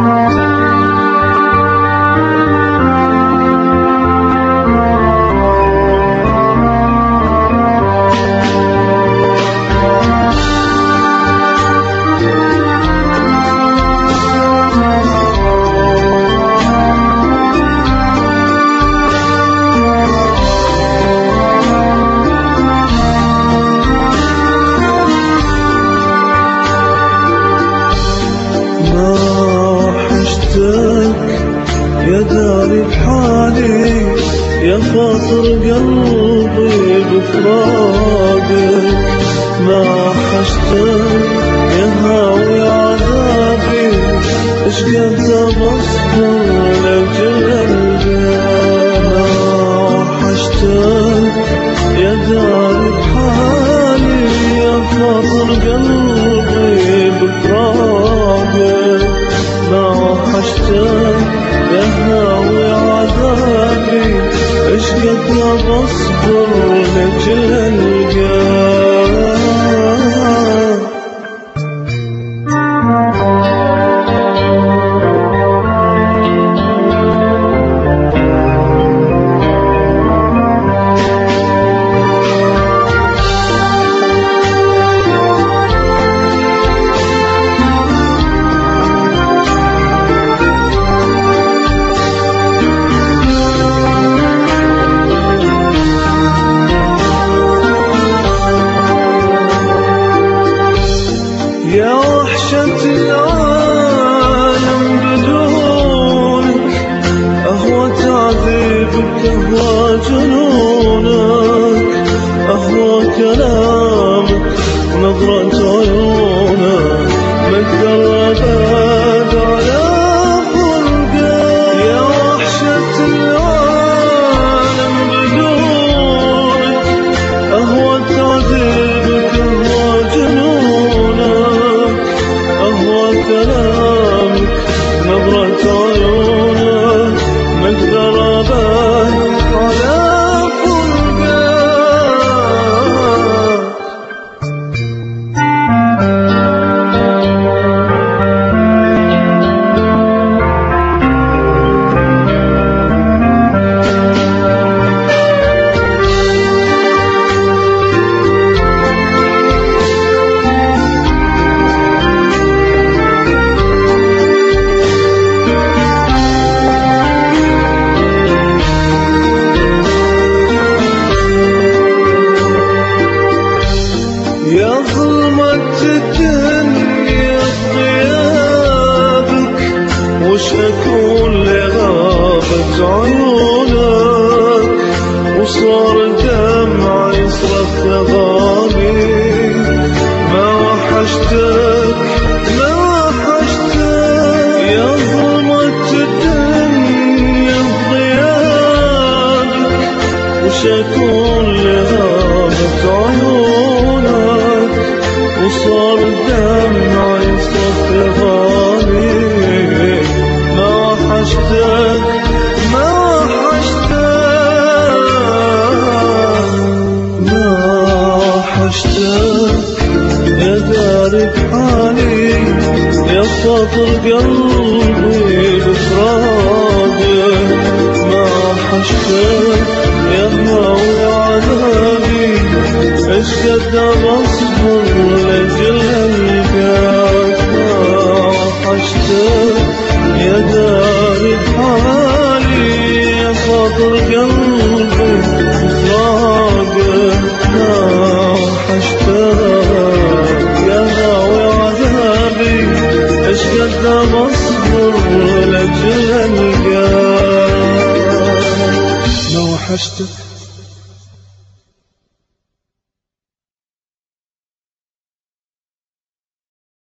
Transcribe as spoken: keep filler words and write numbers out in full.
يا داري بحالي يا خاطر قلبي بفراقك، ما حشتك يا هاوي عذابي، اش قد بصبر لاجل القلب. ما حشتك يا داري بحالي يا خاطر قلبي بفراقك، ما حشتك يا هاوي عذابي، اش قد بصبر لاجل القلب. يا وحشة العالم بدونك، أهوى تعذيبك أهوى جنونك، أهوى كلامك نظرة عيونك، مقدر أبد على فرقك. يا وحشة العالم بدونك، أهوى تعذيبك أهوى جنونك، أهوى كلامك نظرة عيونك، مقدر أبد على فرقك. يا ظلمة الدنيا بغيابك، وش أكون لغابة عيونك، وصار الدمع يصرخ أغاني. ما وحشتك ما وحشتك يا ظلمة الدنيا بغيابك، وش أكون لغابة عيونك، وصار الدمع يصرخ أغاني. ما وحشتك ما وحشتك ما وحشتك يا داري بحالي يا خاطر قلبي بفراقك. ما وحشتك يا هاوي عذابي، اش قد بصبر لاجل القلب. ما وحشتك يا داري بحالي يا خاطر قلبي بفراقك. ما وحشتك يا هاوي عذابي، اش قد بصبر لاجل القلب. ما وحشتك